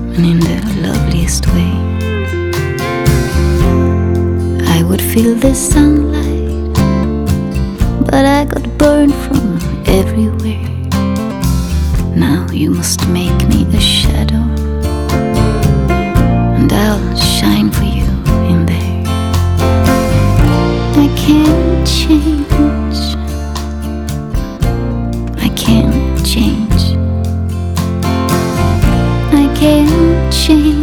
and in the loveliest way. I would feel the sunlight, but I got burned from everywhere. Now you must make me a shadow, and I'll shine for you in there. I can't change, I can't change, I can't change.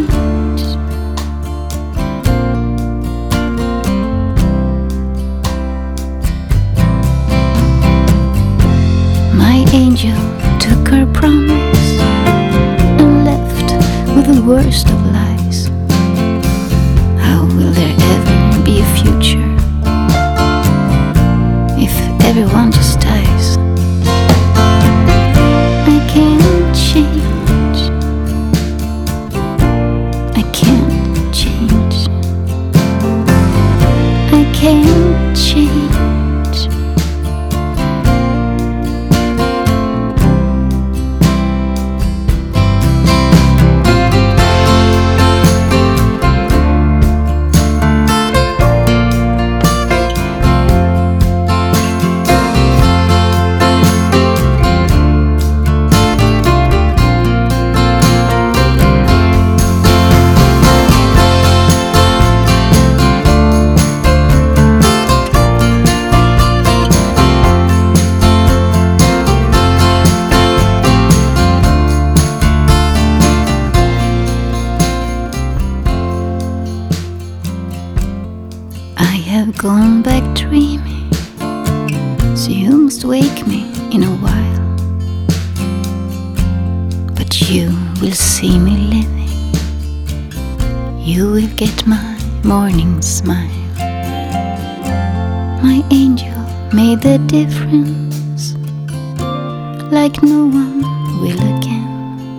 My angel took her promise and left with the worst of lies. How will there ever be a future if everyone just dies? I can't change, I can't change, I can't change. I've gone back dreaming, so you must wake me in a while. But you will see me living, you will get my morning smile. My angel made the difference like no one will again.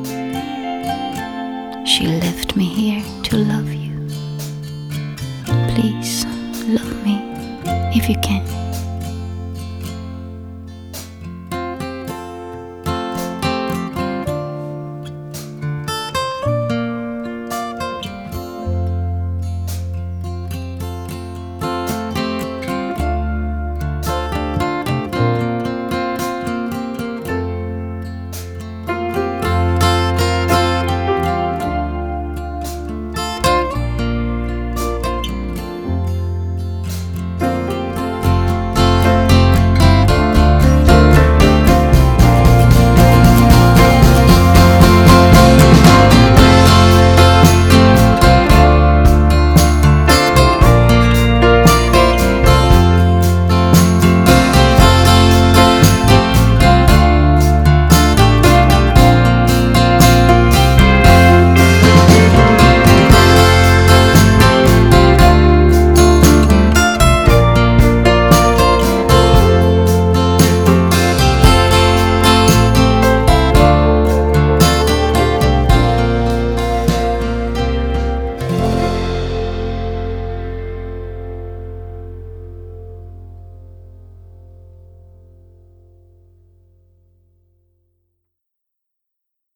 She left me here to love you. Please love me if you can.